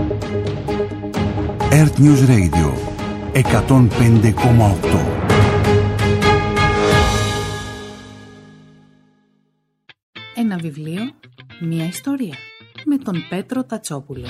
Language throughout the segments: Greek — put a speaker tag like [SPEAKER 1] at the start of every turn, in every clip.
[SPEAKER 1] Earth News Radio 105,8.
[SPEAKER 2] Ένα βιβλίο, μια ιστορία, με τον Πέτρο Τατσόπουλο.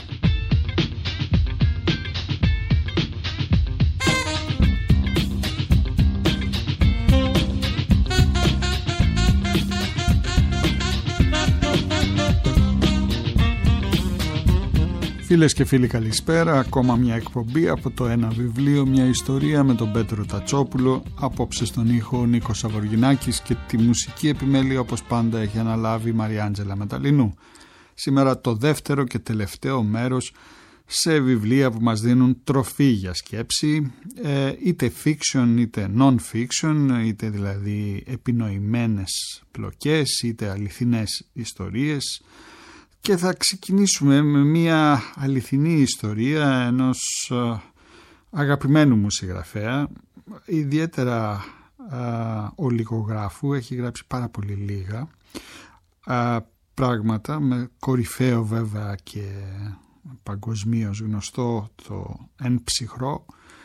[SPEAKER 3] Φίλες και φίλοι, καλησπέρα. Ακόμα μια εκπομπή από το Ένα βιβλίο, μια ιστορία με τον Πέτρο Τατσόπουλο. Απόψε στον ήχο ο Νίκος Αβοργινάκης και τη μουσική επιμέλεια όπως πάντα έχει αναλάβει η Μαριάντζελα Μεταλλινού. Σήμερα το δεύτερο και τελευταίο μέρος σε βιβλία που μας δίνουν τροφή για σκέψη, είτε fiction είτε non-fiction, είτε δηλαδή επινοημένες πλοκές είτε αληθινές ιστορίες. Και θα ξεκινήσουμε με μια αληθινή ιστορία ενός αγαπημένου μου συγγραφέα, ιδιαίτερα ολιγογράφου. Έχει γράψει πάρα πολύ λίγα πράγματα, με κορυφαίο βέβαια και παγκοσμίως γνωστό το «Εν ψυχρό»,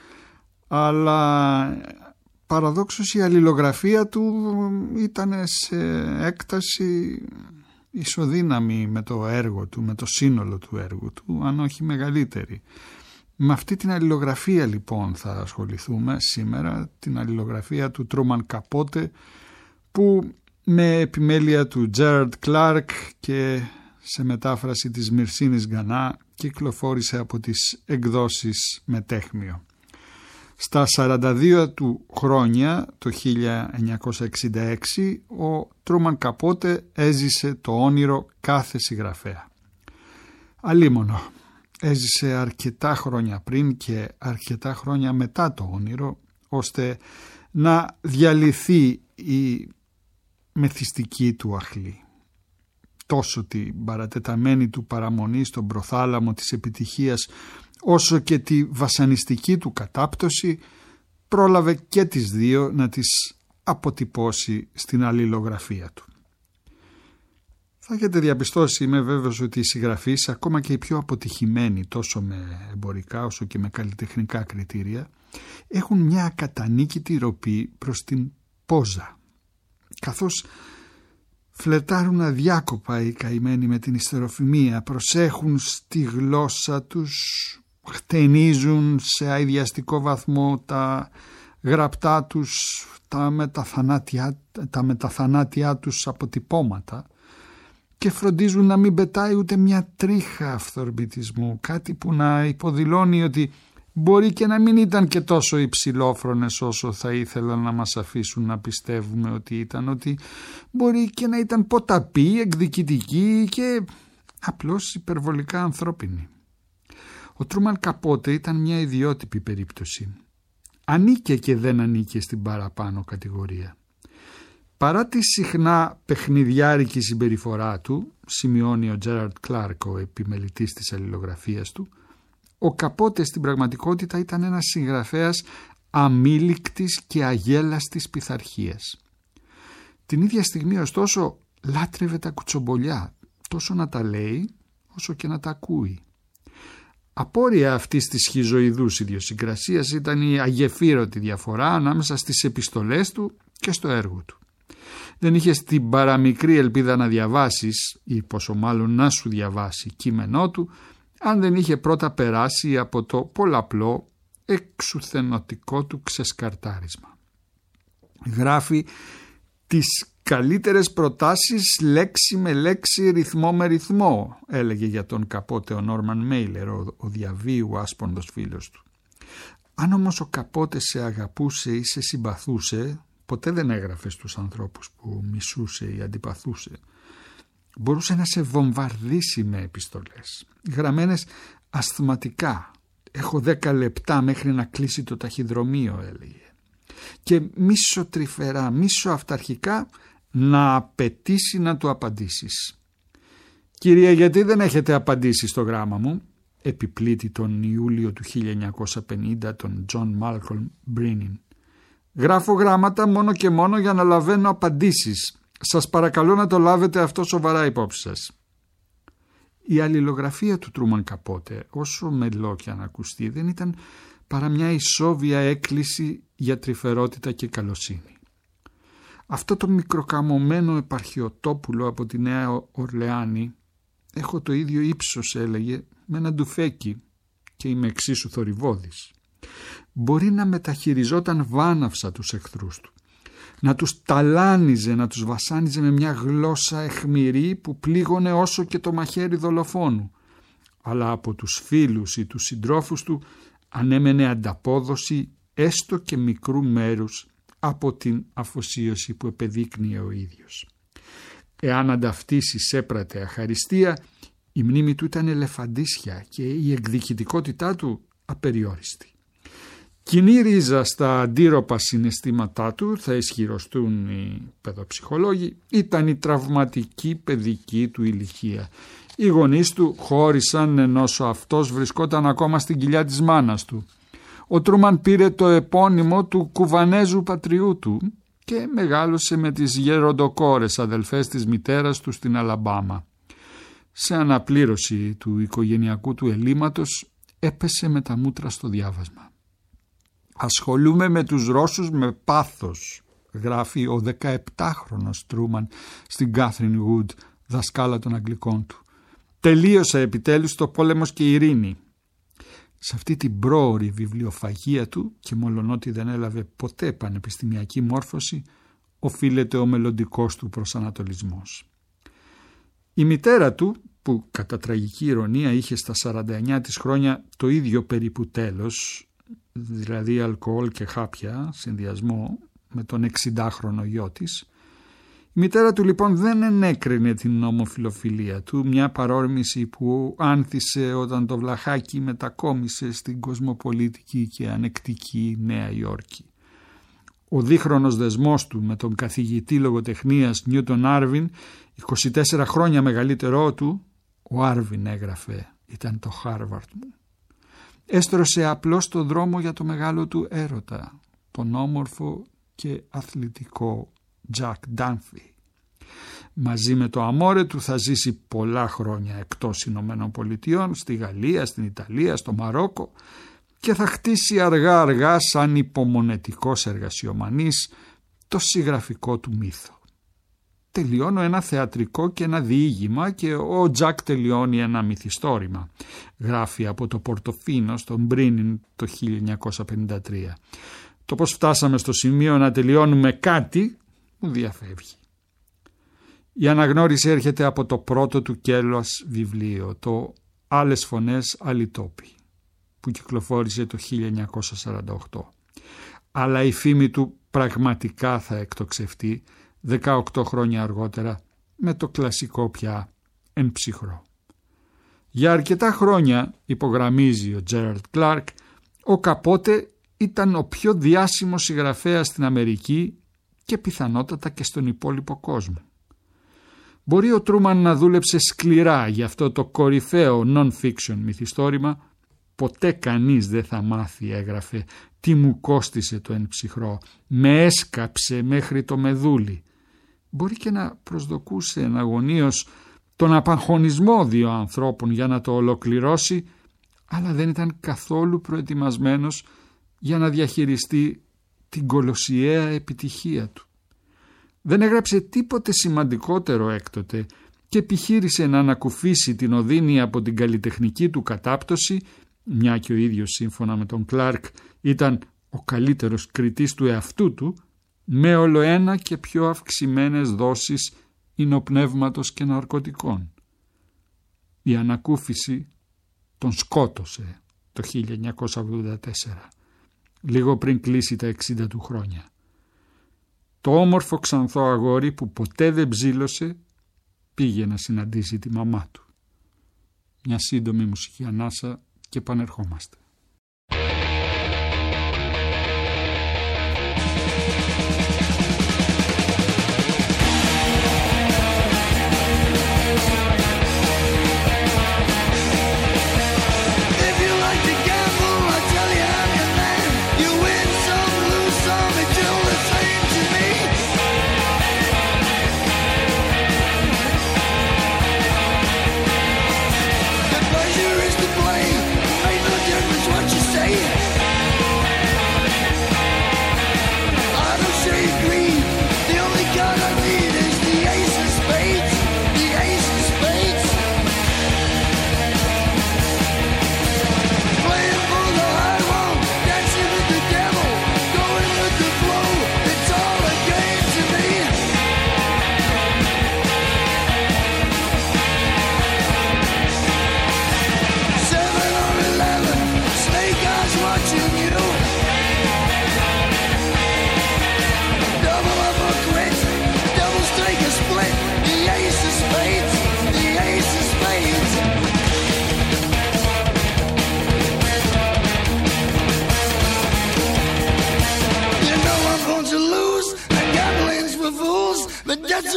[SPEAKER 3] αλλά παραδόξως η αλληλογραφία του ήταν σε έκταση ισοδύναμη με το έργο του, με το σύνολο του έργου του, αν όχι μεγαλύτερη. Με αυτή την αλληλογραφία λοιπόν θα ασχοληθούμε σήμερα, την αλληλογραφία του Τρούμαν Καπότε, που με επιμέλεια του Τζέραρντ Κλάρκ και σε μετάφραση της Μυρσίνης Γκανά κυκλοφόρησε από τις εκδόσεις Μετέχμιο. Στα 42 του χρόνια, το 1966, ο Τρούμαν Καπότε έζησε το όνειρο κάθε συγγραφέα. Αλίμονο, έζησε αρκετά χρόνια πριν και αρκετά χρόνια μετά το όνειρο, ώστε να διαλυθεί η μεθυστική του αχλή. Τόσο την παρατεταμένη του παραμονή στον προθάλαμο της επιτυχίας, όσο και τη βασανιστική του κατάπτωση, πρόλαβε και τις δύο να τις αποτυπώσει στην αλληλογραφία του. Θα έχετε διαπιστώσει, είμαι βέβαιος, ότι οι συγγραφείς, ακόμα και οι πιο αποτυχημένοι τόσο με εμπορικά όσο και με καλλιτεχνικά κριτήρια, έχουν μια ακατανίκητη ροπή προς την πόζα, καθώς φλερτάρουν αδιάκοπα οι καημένοι με την ιστεροφημία, προσέχουν στη γλώσσα τους, χτενίζουν σε αηδιαστικό βαθμό τα γραπτά τους, τα μεταθανάτια τους αποτυπώματα και φροντίζουν να μην πετάει ούτε μια τρίχα αυθορμητισμού, κάτι που να υποδηλώνει ότι μπορεί και να μην ήταν και τόσο υψηλόφρονες όσο θα ήθελαν να μας αφήσουν να πιστεύουμε ότι ήταν, ότι μπορεί και να ήταν ποταπή, εκδικητική και απλώς υπερβολικά ανθρώπινη. Ο Τρούμαν Καπότε ήταν μια ιδιότυπη περίπτωση. Ανήκε και δεν ανήκε στην παραπάνω κατηγορία. Παρά τη συχνά παιχνιδιάρικη συμπεριφορά του, σημειώνει ο Τζέραρντ Κλάρκ, ο επιμελητής της αλληλογραφίας του, ο Καπότε στην πραγματικότητα ήταν ένας συγγραφέας αμήλικτης και αγέλαστης πειθαρχίας. Την ίδια στιγμή ωστόσο λάτρευε τα κουτσομπολιά, τόσο να τα λέει όσο και να τα ακούει. Απόρρια αυτής της σχιζοειδούς ιδιοσυγκρασίας ήταν η αγεφύρωτη διαφορά ανάμεσα στις επιστολές του και στο έργο του. Δεν είχε την παραμικρή ελπίδα να διαβάσεις, ή πόσο μάλλον να σου διαβάσει κείμενό του, αν δεν είχε πρώτα περάσει από το πολλαπλό εξουθενωτικό του ξεσκαρτάρισμα. Γράφει τις καλύτερες προτάσεις λέξη με λέξη, ρυθμό με ρυθμό, έλεγε για τον Καπότε ο Νόρμαν Μέιλερ, ο διαβίου άσπονδος φίλος του. Αν όμως ο Καπότε σε αγαπούσε ή σε συμπαθούσε, ποτέ δεν έγραφε στους ανθρώπους που μισούσε ή αντιπαθούσε. Μπορούσε να σε βομβαρδίσει με επιστολές, γραμμένες ασθματικά. «Έχω 10 λεπτά μέχρι να κλείσει το ταχυδρομείο», έλεγε. Και μισοτρυφερά, μισοαυταρχικά να απαιτήσει να του απαντήσεις. «Κυρία, γιατί δεν έχετε απαντήσει στο γράμμα μου?» επιπλήττει τον Ιούλιο του 1950 τον Τζον Μάλκολμ Μπρίνιν. «Γράφω γράμματα μόνο και μόνο για να λαβαίνω απαντήσεις. Σας παρακαλώ να το λάβετε αυτό σοβαρά υπόψη σας». Η αλληλογραφία του Τρούμαν Καπότε, όσο μελό κι αν ακουστεί, δεν ήταν παρά μια ισόβια έκκληση για τρυφερότητα και καλοσύνη. Αυτό το μικροκαμωμένο επαρχιωτόπουλο από τη Νέα Ορλεάνη, έχω το ίδιο ύψος, έλεγε, με ένα ντουφέκι και είμαι εξίσου θορυβώδης. Μπορεί να μεταχειριζόταν βάναυσα τους εχθρούς του, να τους ταλάνιζε, να τους βασάνιζε με μια γλώσσα αιχμηρή που πλήγωνε όσο και το μαχαίρι δολοφόνου, αλλά από τους φίλους ή τους συντρόφους του ανέμενε ανταπόδοση έστω και μικρού μέρους από την αφοσίωση που επεδείκνυε ο ίδιος. Εάν ανταυτήσεις έπρατε αχαριστία, η μνήμη του ήταν ελεφαντίσια και η εκδικητικότητά του απεριόριστη. Κοινή ρίζα στα αντίρροπα συναισθήματά του, θα ισχυροστούν οι παιδοψυχολόγοι, ήταν η τραυματική παιδική του ηλικία. Οι γονείς του χώρισαν ενώ αυτός βρισκόταν ακόμα στην κοιλιά της μάνας του. Ο Τρούμαν πήρε το επώνυμο του Κουβανέζου πατριού του και μεγάλωσε με τις γεροντοκόρες αδελφές της μητέρας του στην Αλαμπάμα. Σε αναπλήρωση του οικογενειακού του ελλείμματος έπεσε με τα μούτρα στο διάβασμα. «Ασχολούμαι με τους Ρώσους με πάθος», γράφει ο 17χρονος Τρούμαν στην Κάθριν Γουντ, δασκάλα των Αγγλικών του. «Τελείωσα επιτέλους το πόλεμος και η ειρήνη». Σε αυτή την πρόωρη βιβλιοφαγία του, και μολονότι δεν έλαβε ποτέ πανεπιστημιακή μόρφωση, οφείλεται ο μελλοντικός του προσανατολισμός. Η μητέρα του, που κατά τραγική ηρωνία είχε στα 49 της χρόνια το ίδιο περίπου τέλος, δηλαδή αλκοόλ και χάπια, συνδυασμό με τον 60χρονο γιο της, η μητέρα του λοιπόν δεν ενέκρινε την ομοφιλοφιλία του, μια παρόρμηση που άνθησε όταν το βλαχάκι μετακόμισε στην κοσμοπολίτικη και ανεκτική Νέα Υόρκη. Ο δίχρονος δεσμός του με τον καθηγητή λογοτεχνίας Νιούτον Άρβιν, 24 χρόνια μεγαλύτερό του, ο Άρβιν έγραφε, ήταν το Χάρβαρτ μου. Έστρωσε απλώς το δρόμο για το μεγάλο του έρωτα, τον όμορφο και αθλητικό Τζακ Ντάνφι. Μαζί με το αμόρε του θα ζήσει πολλά χρόνια εκτός Ηνωμένων Πολιτειών, στη Γαλλία, στην Ιταλία, στο Μαρόκο, και θα χτίσει αργά-αργά σαν υπομονετικός εργασιομανής το συγγραφικό του μύθο. Τελειώνω ένα θεατρικό και ένα διήγημα και ο Τζακ τελειώνει ένα μυθιστόρημα, γράφει από το Πορτοφίνο στον Μπρίνιν το 1953. Το πώς φτάσαμε στο σημείο να τελειώνουμε κάτι μου διαφεύγει. Η αναγνώριση έρχεται από το πρώτο του κέλος βιβλίο, το «Άλλες φωνές, άλλοι τόποι», που κυκλοφόρησε το 1948. Αλλά η φήμη του πραγματικά θα εκτοξευτεί 18 χρόνια αργότερα με το κλασικό πια «Εν ψυχρό». Για αρκετά χρόνια, υπογραμμίζει ο Τζέραλντ Κλάρκ, ο Καπότε ήταν ο πιο διάσημος συγγραφέας στην Αμερική και πιθανότατα και στον υπόλοιπο κόσμο. Μπορεί ο Τρούμαν να δούλεψε σκληρά για αυτό το κορυφαίο non-fiction μυθιστόρημα. Ποτέ κανείς δεν θα μάθει, έγραφε, τι μου κόστισε το «Εν ψυχρό». Με έσκαψε μέχρι το μεδούλι. Μπορεί και να προσδοκούσε εναγωνίως τον απαγχωνισμό δύο ανθρώπων για να το ολοκληρώσει, αλλά δεν ήταν καθόλου προετοιμασμένος για να διαχειριστεί την κολοσιαία επιτυχία του. Δεν έγραψε τίποτε σημαντικότερο έκτοτε και επιχείρησε να ανακουφίσει την οδύνη από την καλλιτεχνική του κατάπτωση, μια και ο ίδιος σύμφωνα με τον Κλάρκ ήταν ο καλύτερος κριτής του εαυτού του, με ολοένα και πιο αυξημένες δόσεις υνοπνεύματος και ναρκωτικών. Η ανακούφιση τον σκότωσε το 1984, λίγο πριν κλείσει τα 60 του χρόνια. Το όμορφο ξανθό αγόρι που ποτέ δεν ψήλωσε πήγε να συναντήσει τη μαμά του. Μια σύντομη μουσική ανάσα και επανερχόμαστε.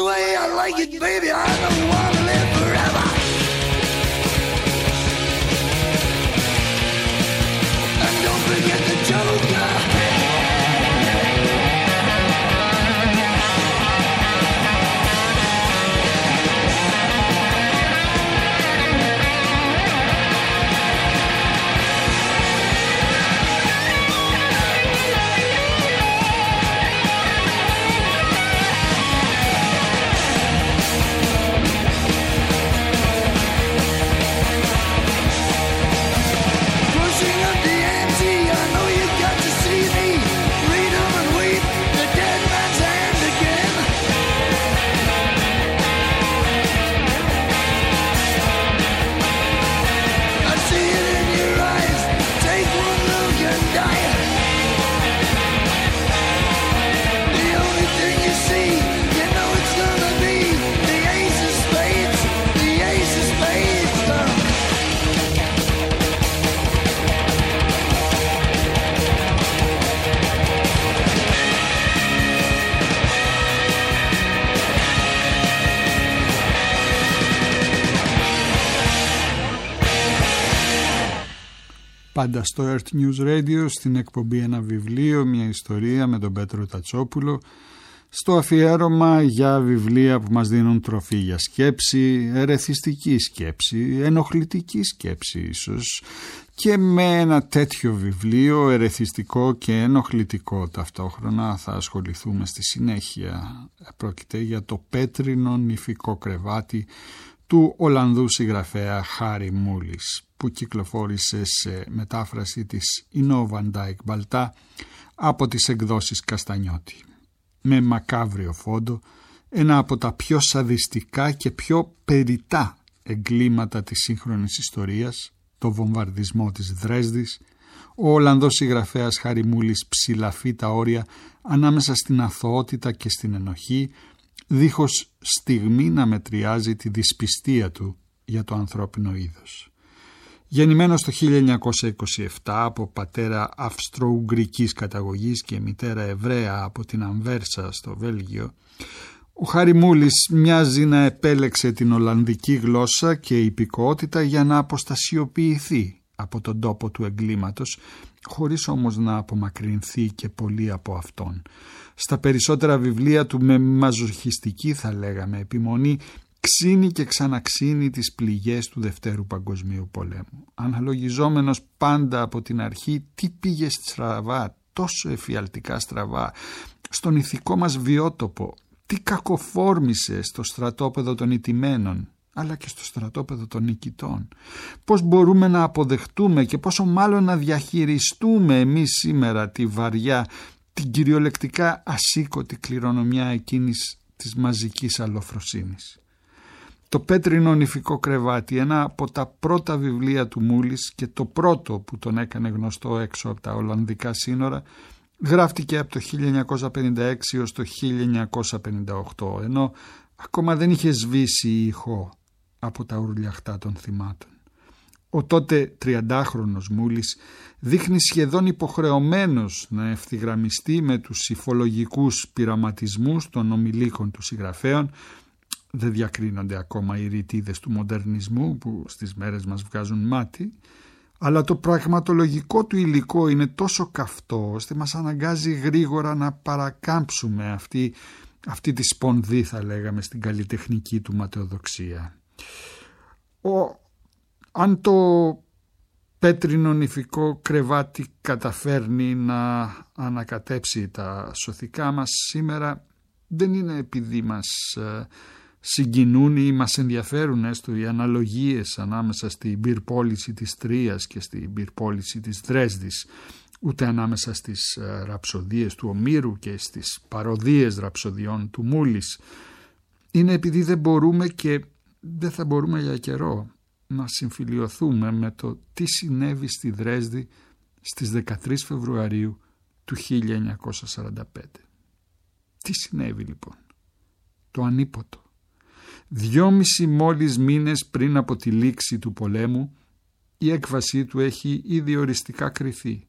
[SPEAKER 4] way I like it, baby. I don't want to live forever. And don't forget the Joker.
[SPEAKER 3] Πάντα στο Earth News Radio, στην εκπομπή Ένα βιβλίο, μια ιστορία με τον Πέτρο Τατσόπουλο, στο αφιέρωμα για βιβλία που μας δίνουν τροφή για σκέψη, ερεθιστική σκέψη, ενοχλητική σκέψη ίσως, και με ένα τέτοιο βιβλίο, ερεθιστικό και ενοχλητικό ταυτόχρονα, θα ασχοληθούμε στη συνέχεια. Πρόκειται για το Πέτρινο νηφικό κρεβάτι του Ολλανδού συγγραφέα Χάρι Μούλις, που κυκλοφόρησε σε μετάφραση της Ινώ Βαν Ντάικ Μπαλτά από τις εκδόσεις Καστανιώτη. Με μακάβριο φόντο, ένα από τα πιο σαδιστικά και πιο περιτά εγκλήματα της σύγχρονης ιστορίας, το βομβαρδισμό της Δρέσδης, ο Ολλανδός συγγραφέας Χάρι Μούλις ψηλαφεί τα όρια ανάμεσα στην αθωότητα και στην ενοχή, δίχως στιγμή να μετριάζει τη δυσπιστία του για το ανθρώπινο είδος. Γεννημένος το 1927 από πατέρα αυστρο-ουγγρικής καταγωγής και μητέρα Εβραία από την Αμβέρσα στο Βέλγιο, ο Χάρι Μούλις μοιάζει να επέλεξε την Ολλανδική γλώσσα και υπηκότητα για να αποστασιοποιηθεί από τον τόπο του εγκλήματος, χωρίς όμως να απομακρυνθεί και πολύ από αυτόν. Στα περισσότερα βιβλία του, με μαζοχιστική θα λέγαμε επιμονή, ξύνει και ξαναξύνει τις πληγές του Δευτέρου Παγκοσμίου Πολέμου, αναλογιζόμενος πάντα από την αρχή τι πήγε στραβά, τόσο εφιαλτικά στραβά, στον ηθικό μας βιότοπο, τι κακοφόρμησε στο στρατόπεδο των ηττημένων, αλλά και στο στρατόπεδο των νικητών. Πώς μπορούμε να αποδεχτούμε και πόσο μάλλον να διαχειριστούμε εμείς σήμερα τη βαριά, την κυριολεκτικά ασήκωτη κληρονομιά εκείνης της μαζικής αλλοφροσύνης. Το Πέτρινο νηφικό κρεβάτι, ένα από τα πρώτα βιβλία του Μούλις και το πρώτο που τον έκανε γνωστό έξω από τα Ολλανδικά σύνορα, γράφτηκε από το 1956 έως το 1958, ενώ ακόμα δεν είχε σβήσει η ηχό από τα ουρλιαχτά των θυμάτων. Ο τότε 30χρονος Μούλις δείχνει σχεδόν υποχρεωμένος να ευθυγραμμιστεί με τους υφολογικούς πειραματισμούς των ομιλίκων του συγγραφέων. Δεν διακρίνονται ακόμα οι ρητίδες του μοντερνισμού που στις μέρες μας βγάζουν μάτι, αλλά το πραγματολογικό του υλικό είναι τόσο καυτό ώστε μας αναγκάζει γρήγορα να παρακάμψουμε αυτή τη σπονδή, θα λέγαμε, στην καλλιτεχνική του ματαιοδοξία. Αν το Πέτρινο νηφικό κρεβάτι καταφέρνει να ανακατέψει τα σωθικά μας σήμερα, δεν είναι επειδή μας συγκινούν ή μας ενδιαφέρουν έστω οι αναλογίες ανάμεσα στην πυρπόληση της Τρίας και στην πυρπόληση της Δρέσδης, ούτε ανάμεσα στις ραψοδίες του Ομήρου και στις παροδίες ραψοδιών του Μούλις. Είναι επειδή δεν μπορούμε και δεν θα μπορούμε για καιρό να συμφιλιωθούμε με το τι συνέβη στη Δρέσδη στις 13 Φεβρουαρίου του 1945. Τι συνέβη λοιπόν? Το ανίποτο. 2,5 μόλις μήνες πριν από τη λήξη του πολέμου, η έκβασή του έχει ήδη οριστικά κριθεί.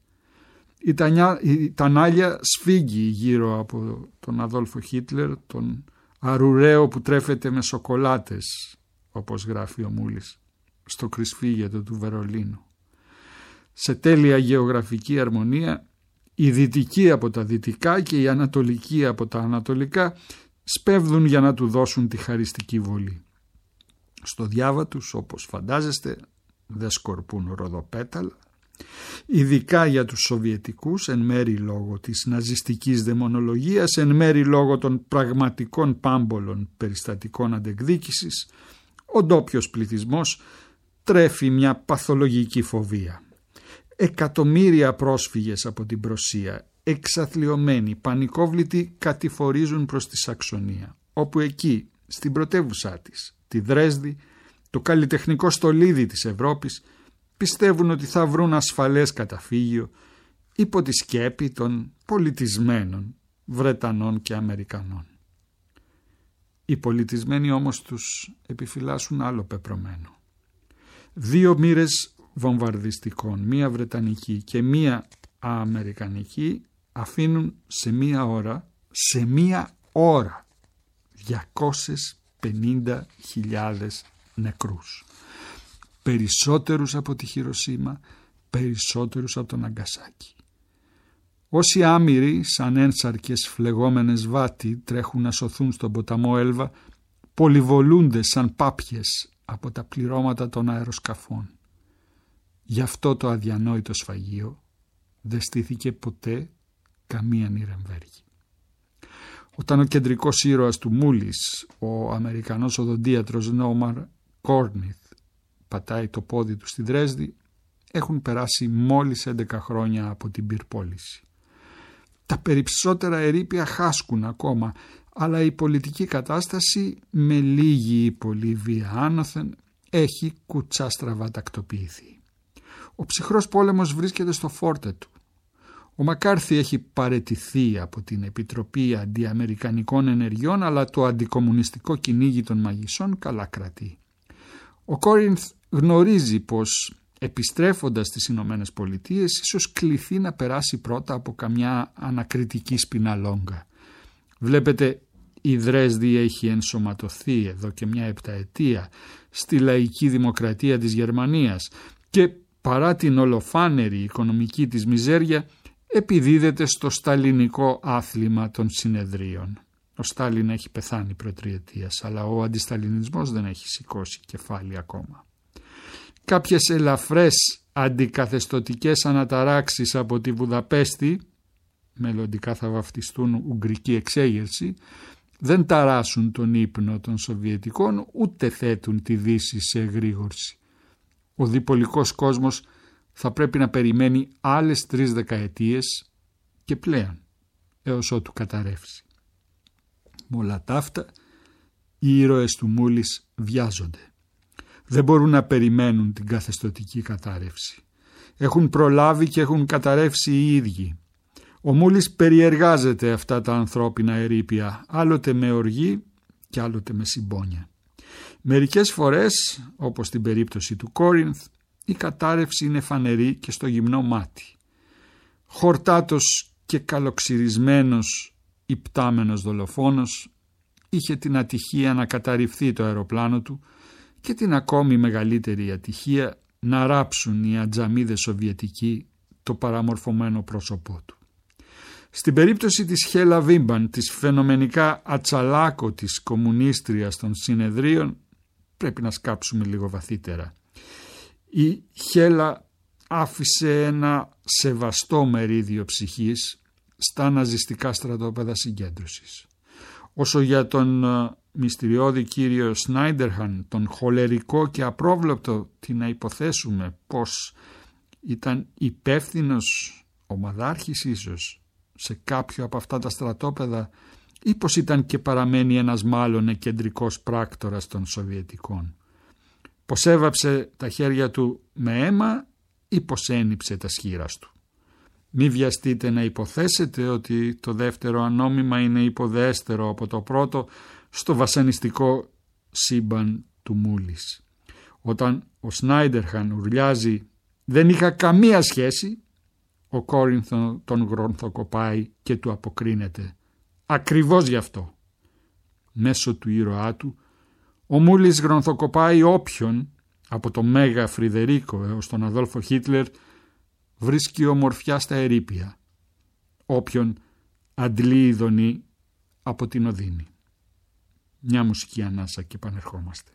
[SPEAKER 3] Η τανάλια σφίγγει γύρω από τον Αδόλφο Χίτλερ, τον αρουραίο που τρέφεται με σοκολάτες, όπως γράφει ο Μούλης στο Κρυσφύγετο του Βερολίνου. Σε τέλεια γεωγραφική αρμονία, η δυτική από τα δυτικά και η ανατολική από τα ανατολικά σπέβδουν για να του δώσουν τη χαριστική βολή. Στο διάβα τους, όπως φαντάζεστε, δεν σκορπούν ροδοπέταλα, ειδικά για τους Σοβιετικούς, εν μέρει λόγω της ναζιστικής δαιμονολογίας, εν μέρει λόγω των πραγματικών πάμπολων περιστατικών αντεκδίκησης, ο ντόπιος πληθυσμός τρέφει μια παθολογική φοβία. Εκατομμύρια πρόσφυγες από την Πρωσία, εξαθλιωμένοι, πανικόβλητοι, κατηφορίζουν προς τη Σαξονία, όπου εκεί, στην πρωτεύουσά της, τη Δρέσδη, το καλλιτεχνικό στολίδι της Ευρώπης, πιστεύουν ότι θα βρουν ασφαλές καταφύγιο υπό τη σκέπη των πολιτισμένων Βρετανών και Αμερικανών. Οι πολιτισμένοι όμως τους επιφυλάσσουν άλλο πεπρωμένο. 2 μοίρες βομβαρδιστικών, μία βρετανική και μία αμερικανική, αφήνουν σε μία ώρα 250.000 νεκρούς. Περισσότερους από τη Χιροσίμα, περισσότερους από τον Ναγκασάκι. Όσοι άμυροι σαν ένσαρκες φλεγόμενες βάτι τρέχουν να σωθούν στον ποταμό Έλβα, πολυβολούνται σαν πάπιες από τα πληρώματα των αεροσκαφών. Γι' αυτό το αδιανόητο σφαγείο δεν στήθηκε ποτέ καμία Νιρεμβέργη. Όταν ο κεντρικός ήρωας του Μούλης, ο Αμερικανός οδοντίατρος Νόμαρ Κόρνιθ, πατάει το πόδι του στη Δρέσδη, έχουν περάσει μόλις 11 χρόνια από την πυρπόληση. Τα περισσότερα ερείπια χάσκουν ακόμα, αλλά η πολιτική κατάσταση με λίγη ή πολύ βία άνωθεν έχει κουτσάστραβα τακτοποιηθεί. Ο ψυχρός πόλεμος βρίσκεται στο φόρτε του. Ο Μακάρθι έχει παραιτηθεί από την Επιτροπή Αντιαμερικανικών Ενεργειών, αλλά το αντικομμουνιστικό κυνήγι των μαγισσών καλά κρατεί. Ο Κόρινθ γνωρίζει πως επιστρέφοντας στις Ηνωμένες Πολιτείες ίσως κληθεί να περάσει πρώτα από καμιά ανακριτική σπιναλόγκα. Βλέπετε, η Δρέσδη έχει ενσωματωθεί εδώ και μια 7ετία στη λαϊκή δημοκρατία της Γερμανίας και παρά την ολοφάνερη οικονομική της μιζέρια επιδίδεται στο σταλινικό άθλημα των συνεδρίων. Ο Στάλιν έχει πεθάνει προτριετίας, αλλά ο αντισταλινισμός δεν έχει σηκώσει κεφάλι ακόμα. Κάποιες ελαφρές αντικαθεστωτικές αναταράξεις από τη Βουδαπέστη, μελλοντικά θα βαφτιστούν Ουγγρική εξέγερση, δεν ταράσουν τον ύπνο των Σοβιετικών, ούτε θέτουν τη Δύση σε εγρήγορση. Ο διπολικός κόσμος θα πρέπει να περιμένει άλλες 3 δεκαετίες και πλέον, έως ότου καταρρεύσει. Με όλα τα αυτά, οι ήρωες του Μούλης βιάζονται. Δεν μπορούν να περιμένουν την καθεστωτική κατάρρευση. Έχουν προλάβει και έχουν καταρρεύσει οι ίδιοι. Ο Μούλης περιεργάζεται αυτά τα ανθρώπινα ερείπια, άλλοτε με οργή και άλλοτε με συμπόνια. Μερικές φορές, όπως στην περίπτωση του Κόρινθ, η κατάρρευση είναι φανερή και στο γυμνό μάτι. Χορτάτος και καλοξυρισμένος υπτάμενος δολοφόνος είχε την ατυχία να καταρριφθεί το αεροπλάνο του και την ακόμη μεγαλύτερη ατυχία να ράψουν οι ατζαμίδες Σοβιετικοί το παραμορφωμένο πρόσωπό του. Στην περίπτωση της Χέλα Βίμπαν, της φαινομενικά ατσαλάκωτης κομμουνίστριας των συνεδρίων, πρέπει να σκάψουμε λίγο βαθύτερα. Η Χέλα άφησε ένα σεβαστό μερίδιο ψυχής στα ναζιστικά στρατόπεδα συγκέντρωσης. Όσο για τον μυστηριώδη κύριο Σνάιντερχαν, τον χολερικό και απρόβλεπτο, τι να υποθέσουμε πως ήταν υπεύθυνος ομαδάρχης ίσως σε κάποιο από αυτά τα στρατόπεδα ή πως ήταν και παραμένει ένας μάλλον κεντρικός πράκτορας των Σοβιετικών. Πως έβαψε τα χέρια του με αίμα ή πως ένυψε τα σχήρας του. Μη βιαστείτε να υποθέσετε ότι το δεύτερο ανόμημα είναι υποδέστερο από το πρώτο στο βασανιστικό σύμπαν του Μούλης. Όταν ο Σνάιντερχαν ουρλιάζει «Δεν είχα καμία σχέση», ο Κόρινθο τον γρονθοκοπάει και του αποκρίνεται «Ακριβώς γι' αυτό». μέσω του ήρωά του, ο Μούλης γρονθοκοπάει όποιον, από τον Μέγα Φριδερίκο έως τον Αδόλφο Χίτλερ, βρίσκει ομορφιά στα ερείπια, όποιον αντλεί ειδονή από την οδύνη. Μια μουσική ανάσα και επανερχόμαστε.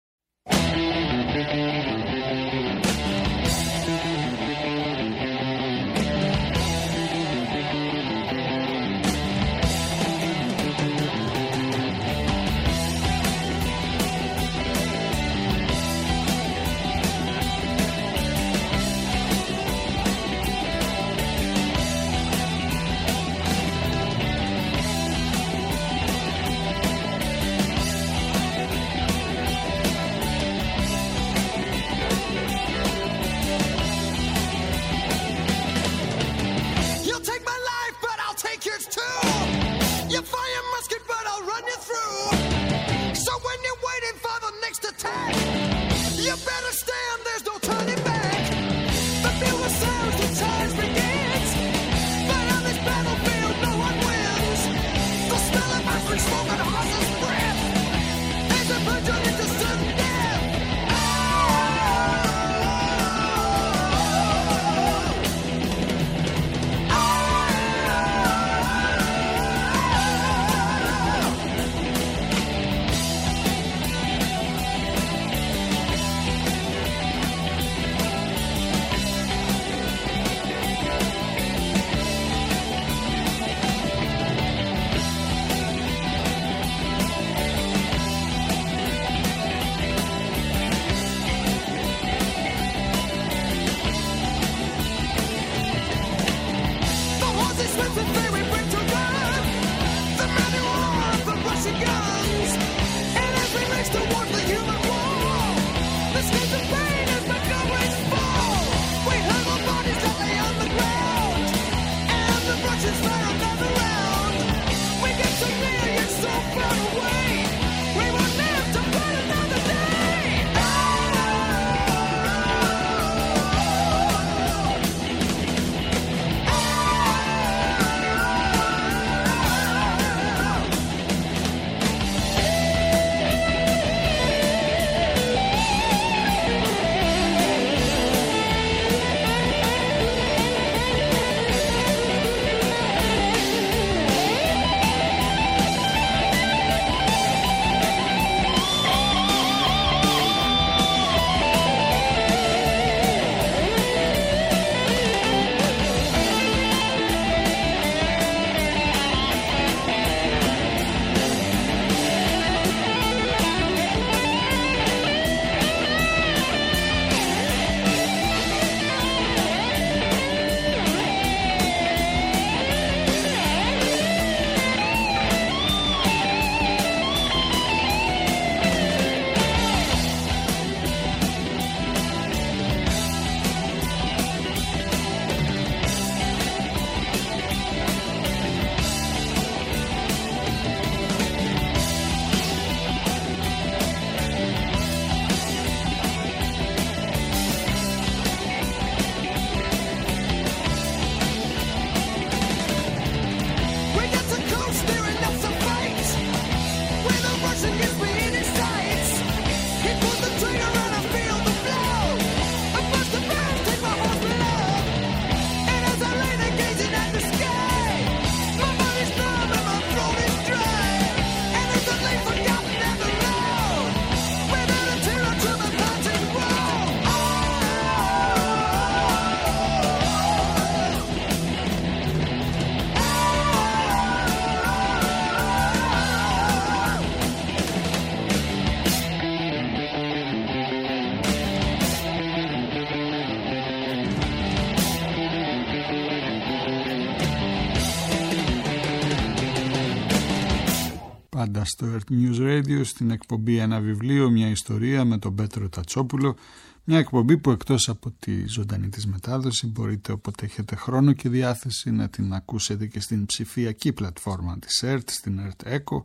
[SPEAKER 3] Πάντα στο Earth News Radio, στην εκπομπή Ένα Βιβλίο, μια ιστορία με τον Πέτρο Τατσόπουλο. Μια εκπομπή που εκτός από τη ζωντανή της μετάδοση μπορείτε όποτε έχετε χρόνο και διάθεση να την ακούσετε και στην ψηφιακή πλατφόρμα της Earth, στην Earth Echo.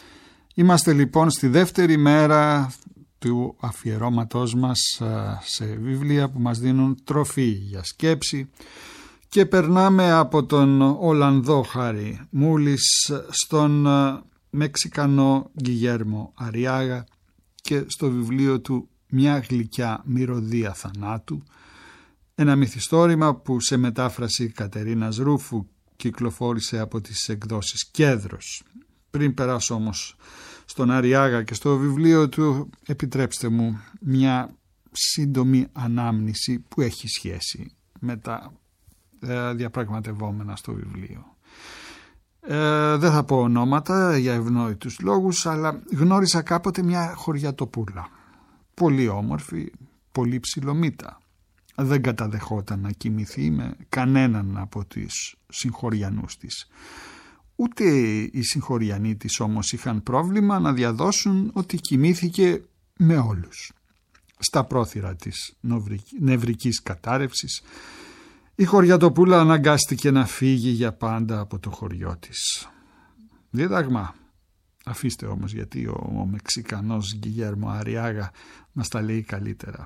[SPEAKER 3] Είμαστε λοιπόν στη δεύτερη μέρα του αφιερώματός μας σε βιβλία που μας δίνουν τροφή για σκέψη και περνάμε από τον Ολλανδό Χάρι Μούλης στον Μεξικανό Γκιγέρμο Αριάγα και στο βιβλίο του «Μια γλυκιά μυρωδία θανάτου», ένα μυθιστόρημα που σε μετάφραση Κατερίνας Ρούφου κυκλοφόρησε από τις εκδόσεις Κέδρος. Πριν περάσω όμως στον Αριάγα και στο βιβλίο του, επιτρέψτε μου μια σύντομη ανάμνηση που έχει σχέση με τα διαπραγματευόμενα στο βιβλίο. Δεν θα πω ονόματα για ευνόητους λόγους, αλλά γνώρισα κάποτε μια χωριατοπούλα. Πολύ όμορφη, πολύ ψιλομύτα. Δεν καταδεχόταν να κοιμηθεί με κανέναν από τις συγχωριανούς της. Ούτε οι συγχωριανοί της όμως είχαν πρόβλημα να διαδώσουν ότι κοιμήθηκε με όλους. Στα πρόθυρα της νευρικής κατάρρευσης, η χωριατοπούλα αναγκάστηκε να φύγει για πάντα από το χωριό της. Δίδαγμα. Αφήστε όμως, γιατί ο Μεξικανός Γκιγέρμο Αριάγα μας τα λέει καλύτερα.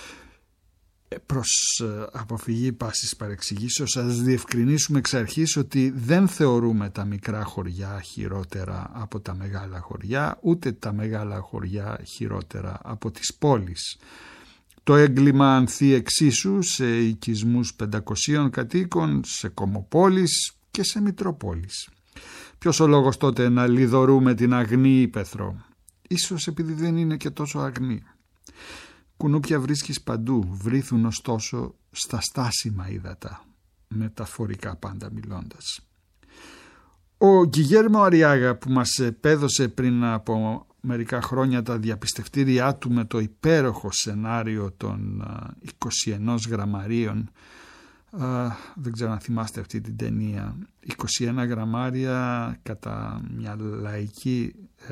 [SPEAKER 3] Προς αποφυγή πάσης παρεξηγήσεως, ας διευκρινίσουμε εξ αρχής ότι δεν θεωρούμε τα μικρά χωριά χειρότερα από τα μεγάλα χωριά, ούτε τα μεγάλα χωριά χειρότερα από τις πόλεις. Το έγκλημα ανθεί εξίσου σε οικισμούς 500 κατοίκων, σε κομμοπόλεις και σε μητροπόλεις. Ποιος ο λόγος τότε να λιδωρούμε την αγνή ύπαιθρο? Ίσως επειδή δεν είναι και τόσο αγνή. Κουνούπια βρίσκεις παντού, βρίθουν ωστόσο στα στάσιμα ύδατα, μεταφορικά πάντα μιλώντας. Ο Γκιγέρμο Αριάγα, που μας επέδωσε πριν από μερικά χρόνια τα διαπιστευτήριά του με το υπέροχο σενάριο των 21 γραμμαρίων, δεν ξέρω αν θυμάστε αυτή την ταινία, 21 γραμμάρια κατά μια λαϊκή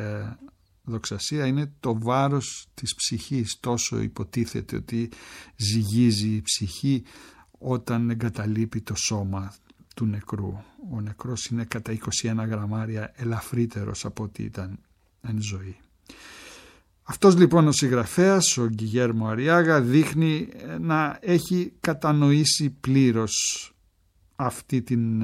[SPEAKER 3] δοξασία είναι το βάρος της ψυχής. Τόσο υποτίθεται ότι ζυγίζει η ψυχή όταν εγκαταλείπει το σώμα του νεκρού. Ο νεκρός είναι κατά 21 γραμμάρια ελαφρύτερος από ό,τι ήταν εν ζωή. Αυτός λοιπόν ο συγγραφέας, ο Γκιγέρμο Αριάγα, δείχνει να έχει κατανοήσει πλήρως αυτή την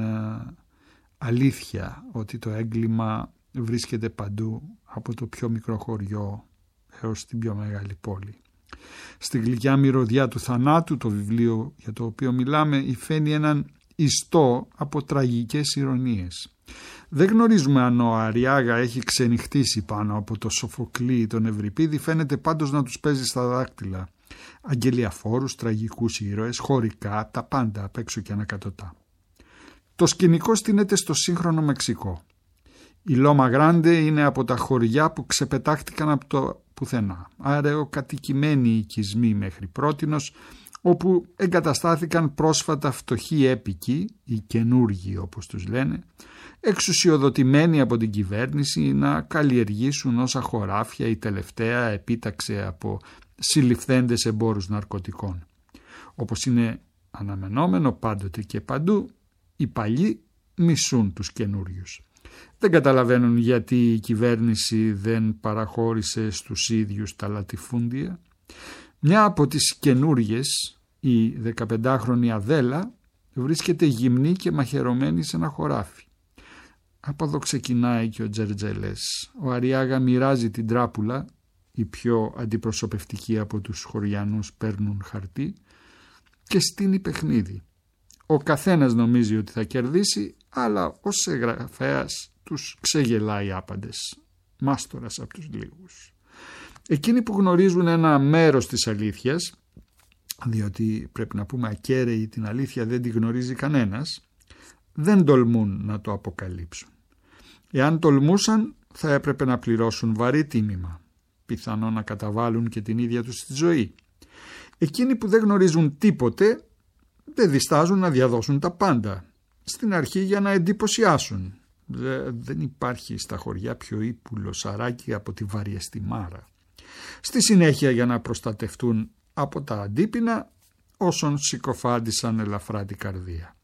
[SPEAKER 3] αλήθεια, ότι το έγκλημα βρίσκεται παντού, από το πιο μικρό χωριό έως την πιο μεγάλη πόλη. Στη γλυκιά μυρωδιά του θανάτου, το βιβλίο για το οποίο μιλάμε, υφαίνει έναν ιστό από τραγικές ηρωνίες. Δεν γνωρίζουμε αν ο Αριάγα έχει ξενυχτήσει πάνω από το Σοφοκλή ή τον Ευρυπίδη, φαίνεται πάντως να τους παίζει στα δάκτυλα. Αγγελιαφόρους, τραγικούς ήρωες, χωρικά, τα πάντα απ' έξω και ανακατοτά. Το σκηνικό στείνεται στο σύγχρονο Μεξικό. Η Λόμα Γκράντε είναι από τα χωριά που ξεπετάχτηκαν από το πουθενά. Αραιοκατοικημένοι οικισμοί μέχρι πρότινος, όπου εγκαταστάθηκαν πρόσφατα φτωχοί έπικοι, οι καινούργοι όπως τους λένε, εξουσιοδοτημένοι από την κυβέρνηση να καλλιεργήσουν όσα χωράφια η τελευταία επίταξε από συλληφθέντες εμπόρους ναρκωτικών. Όπως είναι αναμενόμενο πάντοτε και παντού, οι παλιοί μισούν τους καινούριους. Δεν καταλαβαίνουν γιατί η κυβέρνηση δεν παραχώρησε στους ίδιους τα λατιφούντια. Μια από τις καινούριες, η 15χρονη Αδέλα, βρίσκεται γυμνή και μαχαιρωμένη σε ένα χωράφι. Από εδώ ξεκινάει και ο Τζερτζέλες. Ο Αριάγα μοιράζει την τράπουλα, οι πιο αντιπροσωπευτικοί από τους χωριανούς παίρνουν χαρτί και στείνει παιχνίδι. Ο καθένας νομίζει ότι θα κερδίσει, αλλά ως εγγραφέας τους ξεγελάει άπαντες, μάστορας από τους λίγους. Εκείνοι που γνωρίζουν ένα μέρος της αλήθειας, διότι πρέπει να πούμε ακέραιη την αλήθεια δεν τη γνωρίζει κανένας, δεν τολμούν να το αποκαλύψουν. Εάν τολμούσαν θα έπρεπε να πληρώσουν βαρύ τίμημα, πιθανό να καταβάλουν και την ίδια τους τη ζωή. Εκείνοι που δεν γνωρίζουν τίποτε δεν διστάζουν να διαδώσουν τα πάντα, στην αρχή για να εντυπωσιάσουν. Δεν υπάρχει στα χωριά πιο ύπουλο σαράκι από τη βαριεστημάρα. Στη συνέχεια για να προστατευτούν από τα αντίπεινα όσων συκοφάντησαν ελαφρά την καρδία.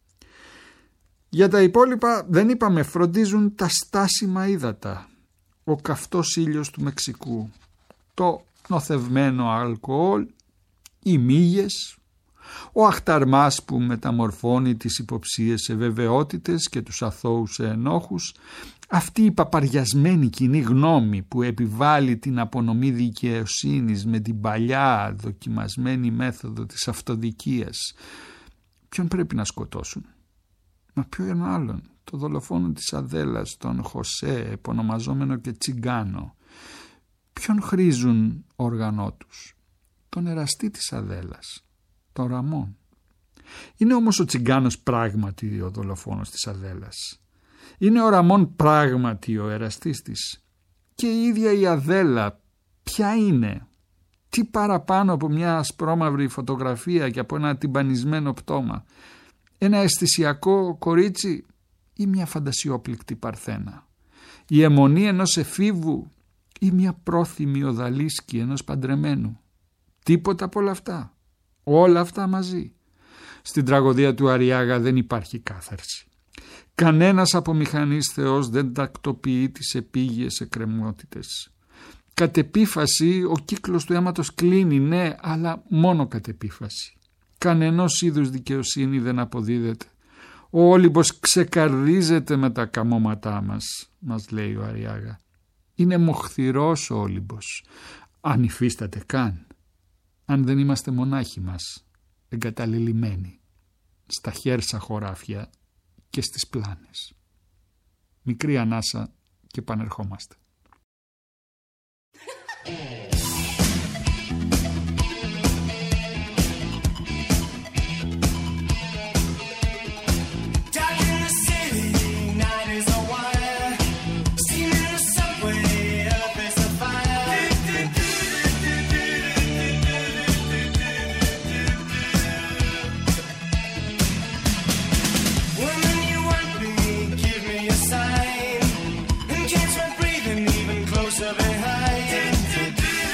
[SPEAKER 3] Για τα υπόλοιπα δεν είπαμε, φροντίζουν τα στάσιμα ύδατα, ο καυτός ήλιος του Μεξικού, το νοθευμένο αλκοόλ, οι μύγες, Ο αχταρμάς που μεταμορφώνει τις υποψίες σε βεβαιότητες και τους αθώους σε ενόχους, αυτή η παπαριασμένη κοινή γνώμη που επιβάλλει την απονομή δικαιοσύνης με την παλιά δοκιμασμένη μέθοδο της αυτοδικίας. Ποιον πρέπει να σκοτώσουν? Μα ποιον άλλον? Το δολοφόνο της Αδέλας, τον Χωσέ, επωνομαζόμενο και Τσιγκάνο. Ποιον χρήζουν όργανό τους? Τον εραστή της Αδέλας, τον Ραμόν. Είναι όμως ο Τσιγκάνος πράγματι ο δολοφόνος της Αδέλας? Είναι ο Ραμόν πράγματι ο εραστής της? Και η ίδια η Αδέλα ποια είναι? Τι παραπάνω από μια ασπρόμαυρη φωτογραφία και από ένα τυμπανισμένο πτώμα? Ένα αισθησιακό κορίτσι ή μια φαντασιόπληκτη παρθένα? Η αιμονή ενός εφήβου ή μια πρόθυμη οδαλίσκη ενός παντρεμένου? Τίποτα από όλα αυτά. Όλα αυτά μαζί. Στην τραγωδία του Αριάγα δεν υπάρχει κάθαρση. Κανένας απομηχανής Θεός δεν τακτοποιεί τις επίγειες εκκρεμότητες. Κατ' επίφαση ο κύκλος του αίματος κλείνει, ναι, αλλά μόνο κατ' επίφαση. Κανενός είδους δικαιοσύνη δεν αποδίδεται. Ο Όλυμπος ξεκαρδίζεται με τα καμώματά μας λέει ο Αριάγα. Είναι μοχθηρός ο Όλυμπος, αν υφίσταται καν, αν δεν είμαστε μονάχοι μας, εγκαταλελειμμένοι, στα χέρσα χωράφια και στις πλάνες. Μικρή ανάσα και πανερχόμαστε.
[SPEAKER 4] Even closer behind.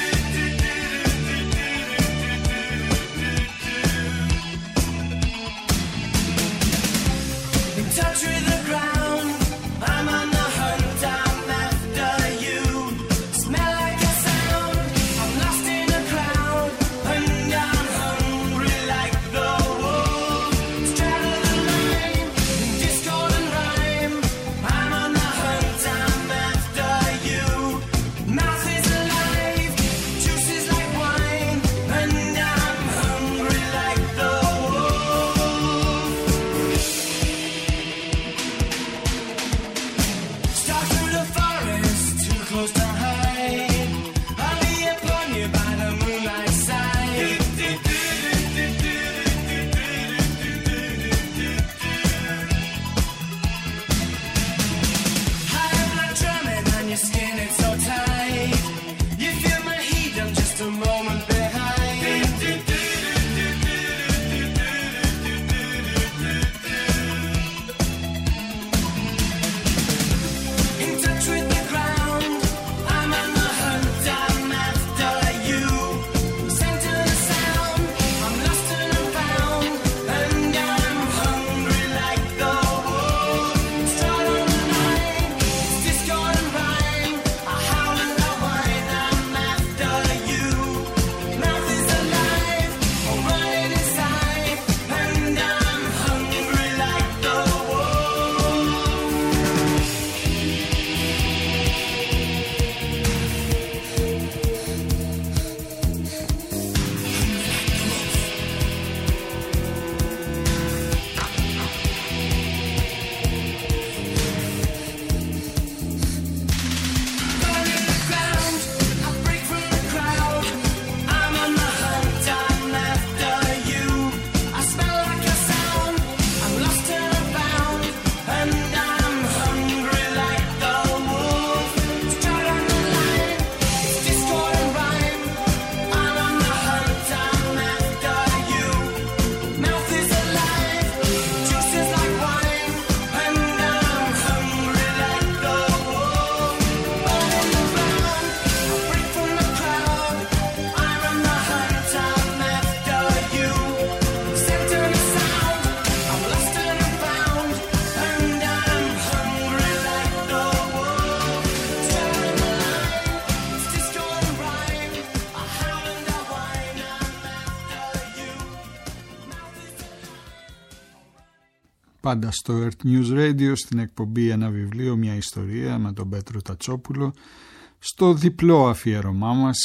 [SPEAKER 3] πάντα στο Earth News Radio, στην εκπομπή «Ένα βιβλίο, μια ιστορία» με τον Πέτρο Τατσόπουλο, στο διπλό αφιέρωμά μας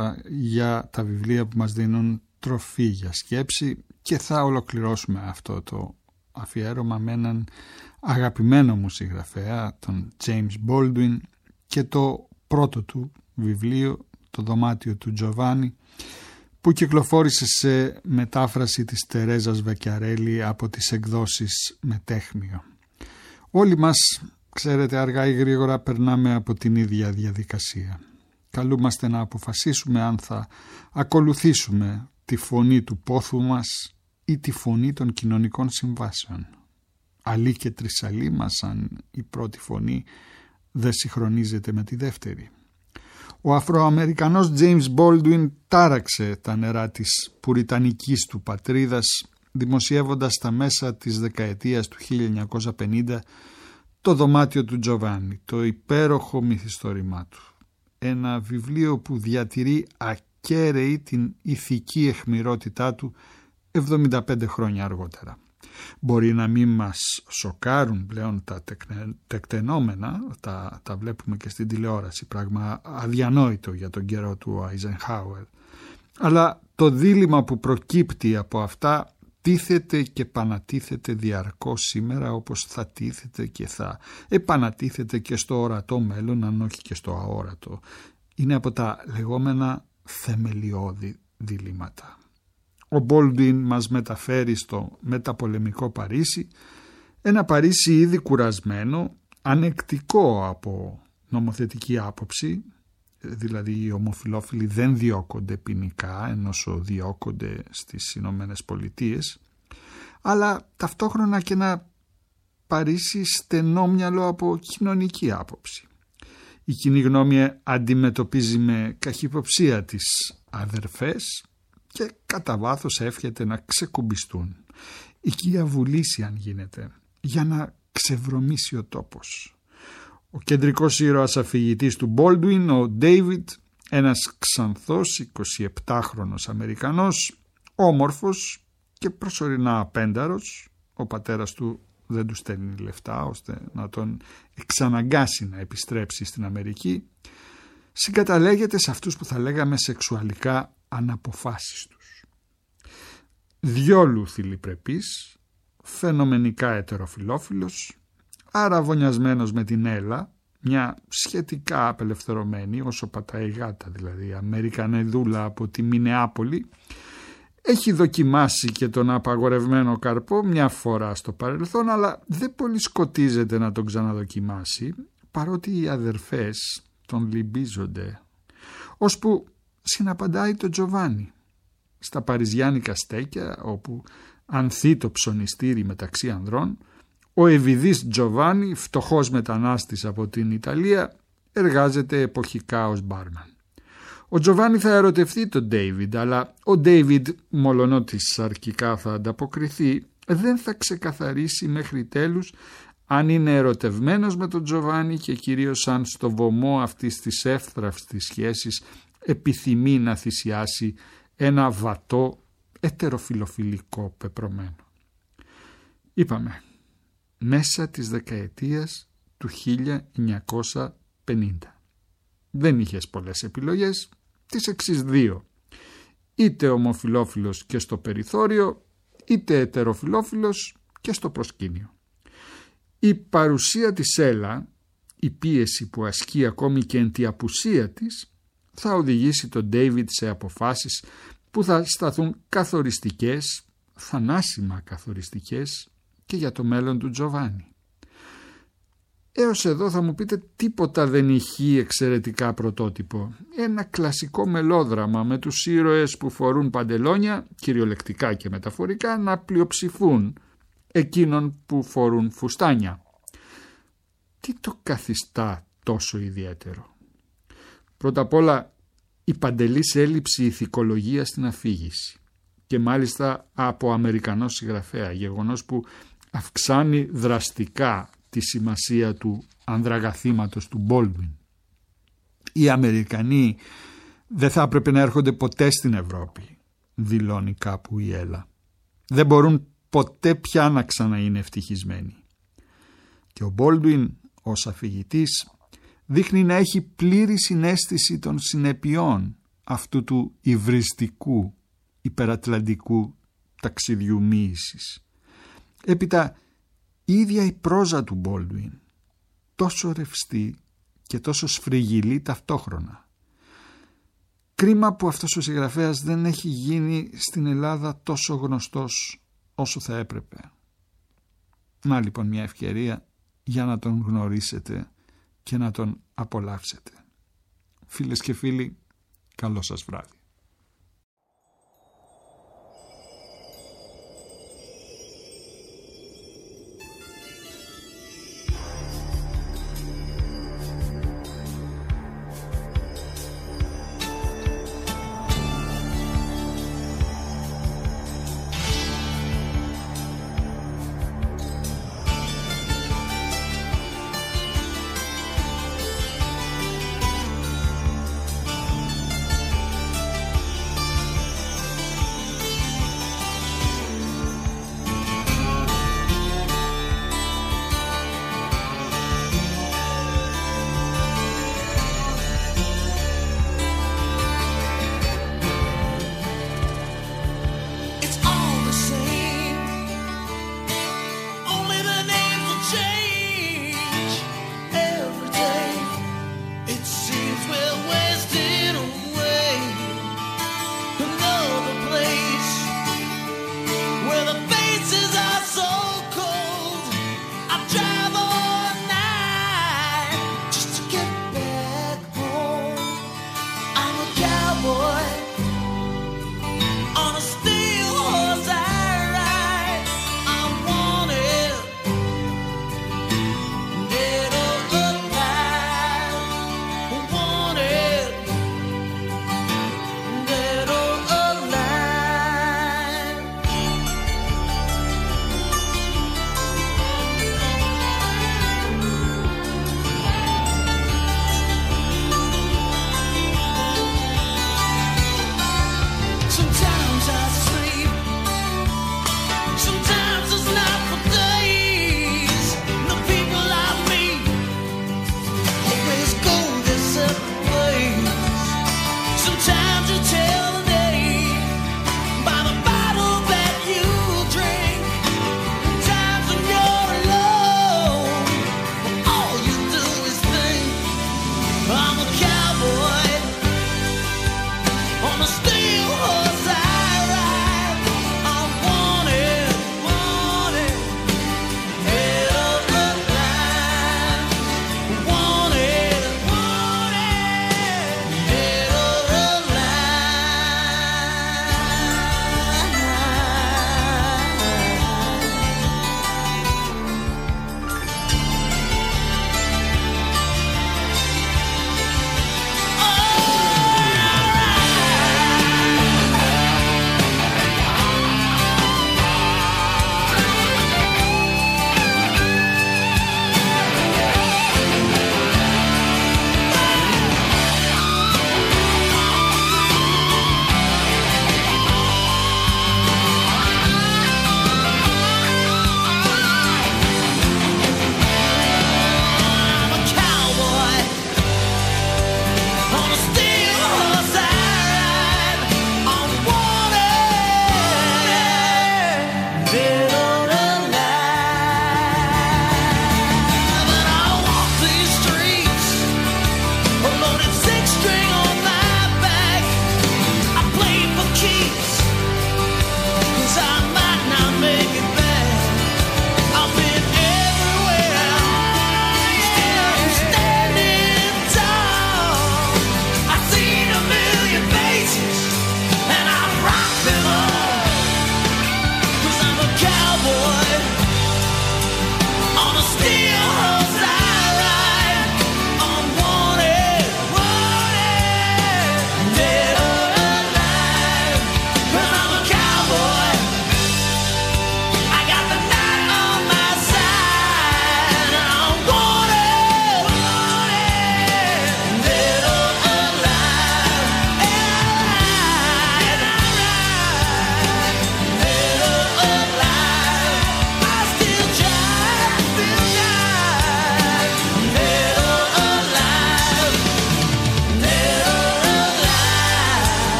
[SPEAKER 3] για τα βιβλία που μας δίνουν τροφή για σκέψη, και θα ολοκληρώσουμε αυτό το αφιέρωμα με έναν αγαπημένο μου συγγραφέα, τον James Baldwin, και το πρώτο του βιβλίο, το δωμάτιο του Τζοβάνι, που κυκλοφόρησε σε μετάφραση της Τερέζας Βεκιαρέλη από τις εκδόσεις Μετέχμιο. Όλοι μας, ξέρετε, αργά ή γρήγορα περνάμε από την ίδια διαδικασία. Καλούμαστε να αποφασίσουμε αν θα ακολουθήσουμε τη φωνή του πόθου μας ή τη φωνή των κοινωνικών συμβάσεων. Αλή και τρισαλή μας αν η πρώτη φωνή δεν συγχρονίζεται με τη δεύτερη. Ο Αφροαμερικανός James Baldwin τάραξε τα νερά της πουριτανικής του πατρίδας, δημοσιεύοντας στα μέσα της δεκαετίας του 1950 το δωμάτιο του Τζοβάνι, το υπέροχο μυθιστόρημά του. Ένα βιβλίο που διατηρεί ακέραιη την ηθική αιχμηρότητά του 75 χρόνια αργότερα. Μπορεί να μην μας σοκάρουν πλέον τα τεκτενόμενα, τα βλέπουμε και στην τηλεόραση, πράγμα αδιανόητο για τον καιρό του Άιζενχάουερ, αλλά το δίλημμα που προκύπτει από αυτά τίθεται και επανατίθεται διαρκώς σήμερα, όπως θα τίθεται και θα επανατίθεται και στο ορατό μέλλον, αν όχι και στο αόρατο. Είναι από τα λεγόμενα θεμελιώδη διλήμματα. Ο Baldwin μας μεταφέρει στο μεταπολεμικό Παρίσι, ένα Παρίσι ήδη κουρασμένο, ανεκτικό από νομοθετική άποψη, δηλαδή οι ομοφυλόφιλοι δεν διώκονται ποινικά ενώ διώκονται στις Ηνωμένες Πολιτείες, αλλά ταυτόχρονα και ένα Παρίσι στενόμυαλο από κοινωνική άποψη. Η κοινή γνώμη αντιμετωπίζει με καχυποψία τις αδερφές και κατά βάθος εύχεται να ξεκουμπιστούν. Οικία βουλήσει αν γίνεται, για να ξεβρωμίσει ο τόπος. Ο κεντρικός ήρωας αφηγητής του Baldwin, ο David, ένας ξανθός 27χρονος Αμερικανός, όμορφος και προσωρινά απένταρος. Ο πατέρας του δεν του στέλνει λεφτά ώστε να τον εξαναγκάσει να επιστρέψει στην Αμερική. Συγκαταλέγεται σε αυτούς που θα λέγαμε σεξουαλικά αναποφάσιστους. Διόλου θηλυπρεπής, φαινομενικά ετεροφιλόφιλος, αραβωνιασμένος με την Έλα, μια σχετικά απελευθερωμένη, όσο πατάει γάτα δηλαδή, Αμερικανεδούλα από τη Μινεάπολη. Έχει δοκιμάσει και τον απαγορευμένο καρπό μια φορά στο παρελθόν, αλλά δεν πολύ σκοτίζεται να τον ξαναδοκιμάσει, παρότι οι αδερφές τον λυμπίζονται, ώσπου συναπαντάει το Τζοβάνι στα παριζιάνικα στέκια, όπου ανθεί το ψωνιστήρι μεταξύ ανδρών. Ο ευηδής Τζοβάνι, φτωχός μετανάστης από την Ιταλία, εργάζεται εποχικά ως μπάρμαν. Ο Τζοβάνι θα ερωτευτεί τον Ντέιβιντ, αλλά ο Ντέιβιντ, μολονότι σαρκικά θα ανταποκριθεί, δεν θα ξεκαθαρίσει μέχρι τέλους αν είναι ερωτευμένος με τον Τζοβάνι και κυρίως αν στο βωμό αυτής της εύθραυστης σχέσης επιθυμεί να θυσιάσει ένα βατό ετεροφιλοφιλικό πεπρωμένο. Είπαμε, μέσα της δεκαετίας του 1950. Δεν είχες πολλές επιλογές, τις εξής δύο. Είτε ομοφιλόφιλος και στο περιθώριο, είτε ετεροφιλόφιλος και στο προσκήνιο. Η παρουσία της Έλα, η πίεση που ασκεί ακόμη και εν τη απουσία της, θα οδηγήσει τον Ντέιβιντ σε αποφάσεις που θα σταθούν καθοριστικές, θανάσιμα καθοριστικές, και για το μέλλον του Τζοβάνι. Έως εδώ θα μου πείτε τίποτα δεν ηχεί εξαιρετικά πρωτότυπο. Ένα κλασικό μελόδραμα με τους ήρωες που φορούν παντελόνια, κυριολεκτικά και μεταφορικά, να πλειοψηφούν εκείνων που φορούν φουστάνια. Τι το καθιστά τόσο ιδιαίτερο? Πρώτα απ' όλα η παντελής έλλειψη ηθικολογίας στην αφήγηση, και μάλιστα από Αμερικανό συγγραφέα, γεγονός που αυξάνει δραστικά τη σημασία του ανδραγαθήματος του Baldwin. Οι Αμερικανοί δεν θα έπρεπε να έρχονται ποτέ στην Ευρώπη, δηλώνει κάπου η Έλα. Δεν μπορούν ποτέ πια να ξαναείνε ευτυχισμένοι. Και ο Μπόλντουιν ως αφηγητής δείχνει να έχει πλήρη συναίσθηση των συνεπειών αυτού του υβριστικού υπερατλαντικού ταξιδιού μοίησης. Έπειτα η ίδια η πρόζα του Μπόλντουιν, τόσο ρευστή και τόσο σφριγγυλή ταυτόχρονα. Κρίμα που αυτός ο συγγραφέας δεν έχει γίνει στην Ελλάδα τόσο γνωστός όσο θα έπρεπε. Να λοιπόν μια ευκαιρία για να τον γνωρίσετε και να τον απολαύσετε. Φίλες και φίλοι, καλό σας βράδυ.